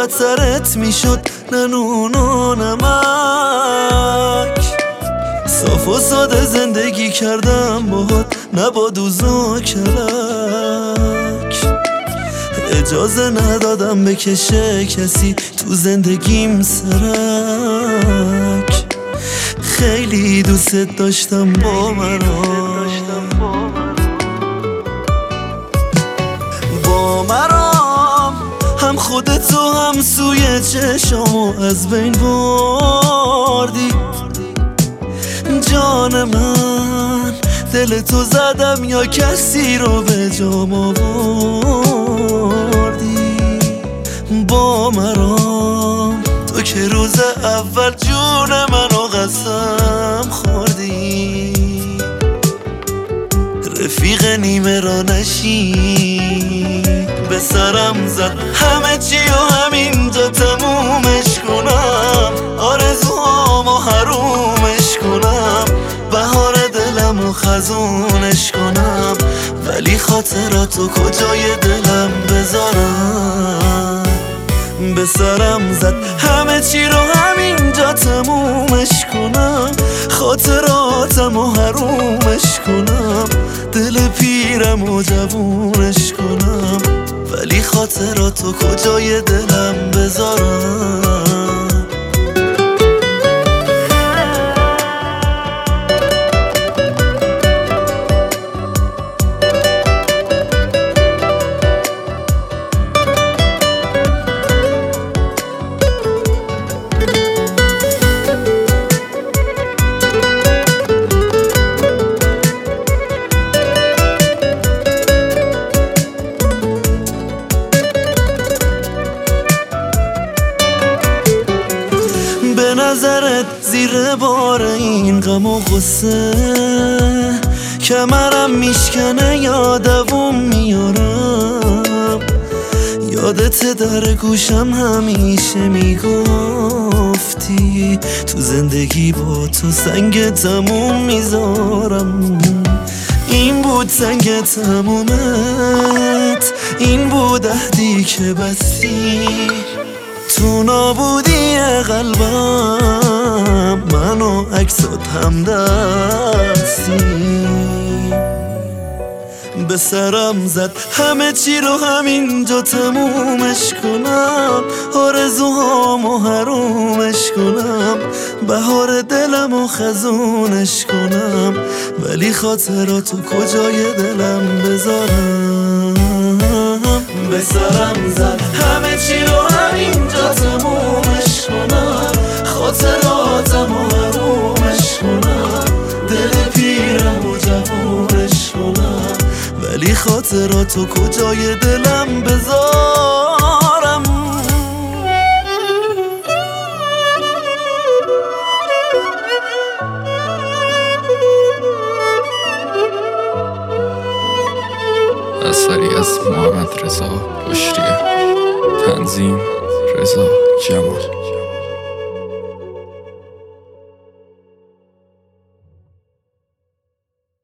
فقط سرت میشد نه نون و نمک. صاف و ساده زندگی کردم باهات نه با دوز و کلک. اجازه ندادم بکشه کسی تو زندگیم سرک. خیلی دوست داشتم با مرام هم خودتو هم سوی چشامو از بین بردی. جان من دل تو زدم یا کسی رو به جام آوردی. با مرام تو که روز اول جون منو قسم خوردی. رفیق نیمه را نشی به سرم زد همه چی و همینجا تمومش کنم. آرزوهامو حرومش کنم، بهار دلمو خزونش کنم. ولی خاطراتو کجای دلم بذارم؟ به سرم زد همه چی رو همینجا تمومش کنم. خاطراتمو حرومش کنم، دل پیرمو جوونش کنم. ولی خاطراتو کجای دلم بذارم؟ به نظرت زیر بار این غم و غصه کمرم میشکنه یا دووم میارم. یادت در گوشم همیشه میگفتی تو زندگی با تو سنگ تموم میذارم. این بود سنگ تمومت، این بود عهدی که بستی. تو نابودی قلبم من و عکسات هم دستی. به سرم زد همه چی رو همینجا تمومش کنم. آرزوهامو حرومش کنم، بهار دلمو خزونش کنم. ولی خاطراتو کجای دلم بذارم؟ به سرم زد همه چی رو همینجا تمومش کنم. خاطراتمو حرومش کنم، دل پیرمو جوونش کنم. ولی خاطراتو کجای دلم بذارم؟ اثری از محمد رضا بشریه، تنظیم رضا جمال.